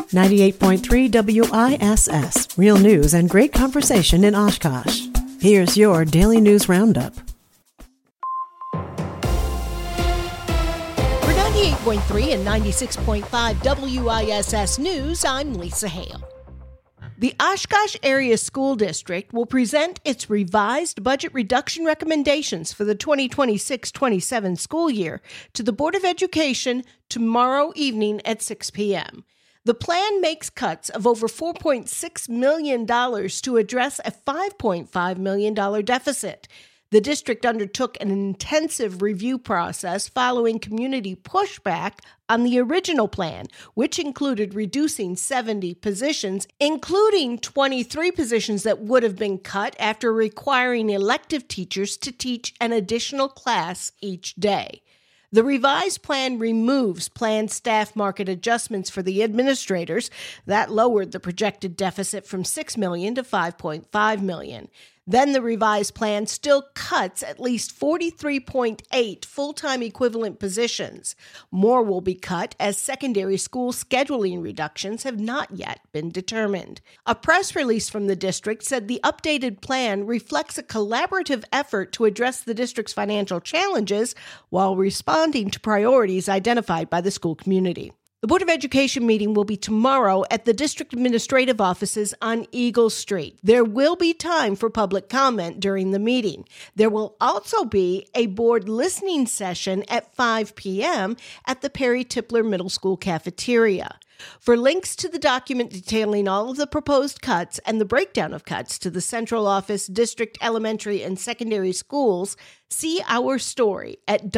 98.3 WISS, real news and great conversation in Oshkosh. Here's your Daily News Roundup. For 98.3 and 96.5 WISS News, I'm Lisa Hale. The Oshkosh Area School District will present its revised budget reduction recommendations for the 2026-27 school year to the Board of Education tomorrow evening at 6 p.m. The plan makes cuts of over $4.6 million to address a $5.5 million deficit. The district undertook an intensive review process following community pushback on the original plan, which included reducing 70 positions, including 23 positions that would have been cut after requiring elective teachers to teach an additional class each day. The revised plan removes planned staff market adjustments for the administrators. That lowered the projected deficit from $6 million to $5.5 million. Then the revised plan still cuts at least 43.8 full-time equivalent positions. More will be cut as secondary school scheduling reductions have not yet been determined. A press release from the district said the updated plan reflects a collaborative effort to address the district's financial challenges while responding to priorities identified by the school community. The Board of Education meeting will be tomorrow at the district administrative offices on Eagle Street. There will be time for public comment during the meeting. There will also be a board listening session at 5 p.m. at the Perry Tipler Middle School cafeteria. For links to the document detailing all of the proposed cuts and the breakdown of cuts to the central office, district, elementary, and secondary schools, see our story at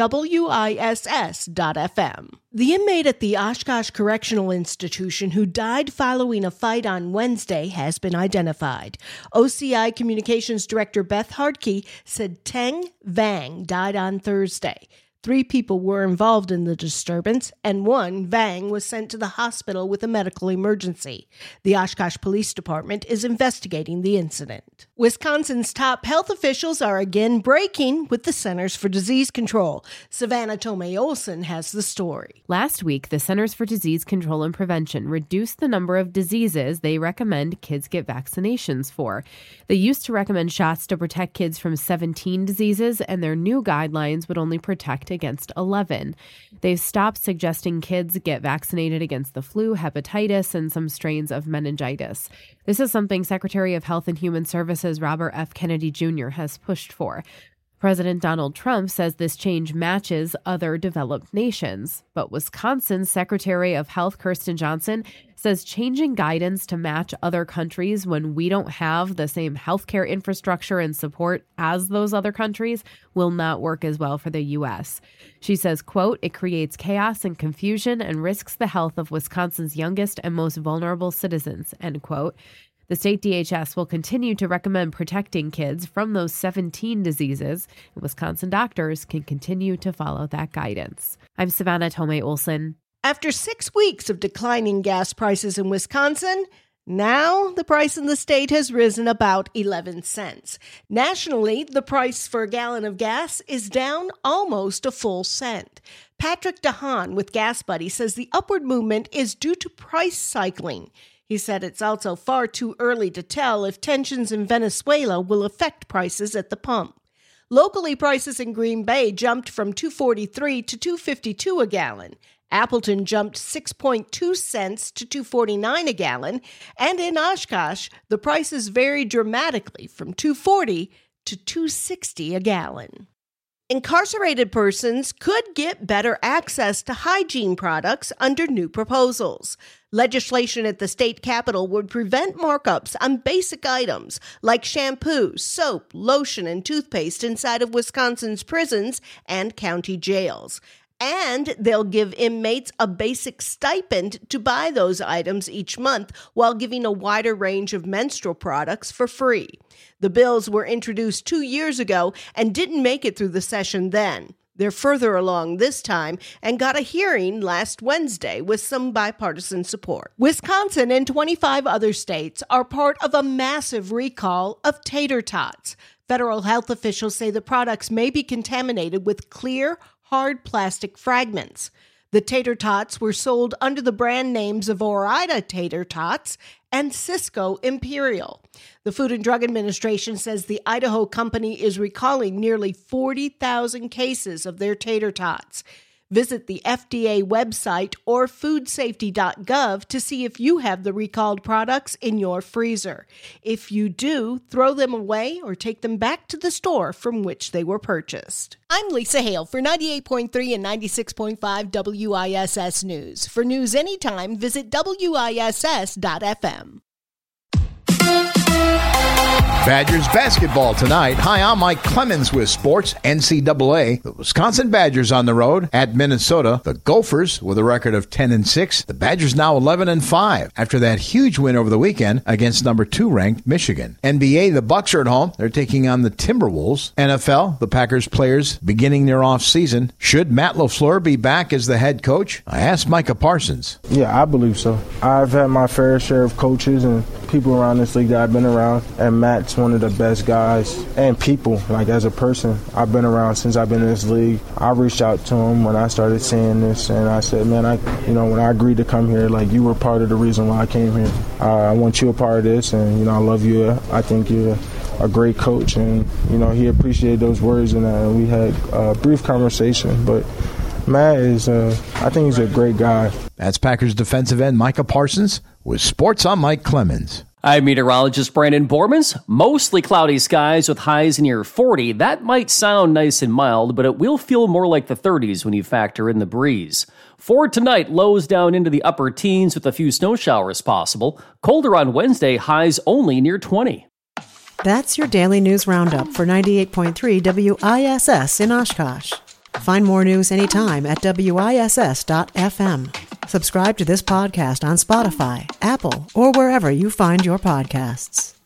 WISS.FM. The inmate at the Oshkosh Correctional Institution who died following a fight on Wednesday has been identified. OCI Communications Director Beth Hardkey said Teng Vang died on Thursday. 3 people were involved in the disturbance, and one, Vang, was sent to the hospital with a medical emergency. The Oshkosh Police Department is investigating the incident. Wisconsin's top health officials are again breaking with the Centers for Disease Control. Savannah Tomei-Olson has the story. Last week, the Centers for Disease Control and Prevention reduced the number of diseases they recommend kids get vaccinations for. They used to recommend shots to protect kids from 17 diseases, and their new guidelines would only protect against 11. They've stopped suggesting kids get vaccinated against the flu, hepatitis, and some strains of meningitis. This is something Secretary of Health and Human Services Robert F. Kennedy Jr. has pushed for. President Donald Trump says this change matches other developed nations, but Wisconsin's Secretary of Health Kirsten Johnson says changing guidance to match other countries when we don't have the same healthcare infrastructure and support as those other countries will not work as well for the U.S. She says, quote, "It creates chaos and confusion and risks the health of Wisconsin's youngest and most vulnerable citizens," end quote. The state DHS will continue to recommend protecting kids from those 17 diseases, and Wisconsin doctors can continue to follow that guidance. I'm Savannah Tomei-Olson. After 6 weeks of declining gas prices in Wisconsin, now the price in the state has risen about 11 cents. Nationally, the price for a gallon of gas is down almost a full cent. Patrick DeHaan with Gas Buddy says the upward movement is due to price cycling. He said it's also far too early to tell if tensions in Venezuela will affect prices at the pump. Locally, prices in Green Bay jumped from $2.43 to $2.52 a gallon. Appleton jumped 6.2 cents to $2.49 a gallon. And in Oshkosh, the prices varied dramatically from $2.40 to $2.60 a gallon. Incarcerated persons could get better access to hygiene products under new proposals. Legislation at the state capitol would prevent markups on basic items like shampoo, soap, lotion, and toothpaste inside of Wisconsin's prisons and county jails. And they'll give inmates a basic stipend to buy those items each month while giving a wider range of menstrual products for free. The bills were introduced 2 years ago and didn't make it through the session then. They're further along this time and got a hearing last Wednesday with some bipartisan support. Wisconsin and 25 other states are part of a massive recall of tater tots. Federal health officials say the products may be contaminated with clear, hard plastic fragments. The tater tots were sold under the brand names of Ore-Ida Tater Tots and Cisco Imperial. The Food and Drug Administration says the Idaho company is recalling nearly 40,000 cases of their tater tots. Visit the FDA website or foodsafety.gov to see if you have the recalled products in your freezer. If you do, throw them away or take them back to the store from which they were purchased. I'm Lisa Hale for 98.3 and 96.5 WISS News. For news anytime, visit WISS.FM. Badgers basketball tonight. Hi, I'm Mike Clemens with Sports NCAA. The Wisconsin Badgers on the road at Minnesota. The Gophers with a record of 10-6. The Badgers now 11-5 after that huge win over the weekend against number 2 ranked Michigan. NBA, the Bucks are at home. They're taking on the Timberwolves. NFL, the Packers players beginning their off season. Should Matt LaFleur be back as the head coach? I asked Micah Parsons. Yeah, I believe so. I've had my fair share of coaches and people around this league that I've been around, and Matt's one of the best guys and people, like as a person. I've been around since I've been in this league. I reached out to him when I started seeing this, and I said, man, when I agreed to come here, like, you were part of the reason why I came here. I want you a part of this, and, I love you. I think you're a great coach, and, he appreciated those words, and we had a brief conversation, but Matt is, I think he's a great guy. That's Packers defensive end Micah Parsons with Sports on Mike Clemens. I'm meteorologist Brandon Bormans. Mostly cloudy skies with highs near 40. That might sound nice and mild, but it will feel more like the 30s when you factor in the breeze. For tonight, lows down into the upper teens with a few snow showers possible. Colder on Wednesday, highs only near 20. That's your daily news roundup for 98.3 WISS in Oshkosh. Find more news anytime at WISS.FM. Subscribe to this podcast on Spotify, Apple, or wherever you find your podcasts.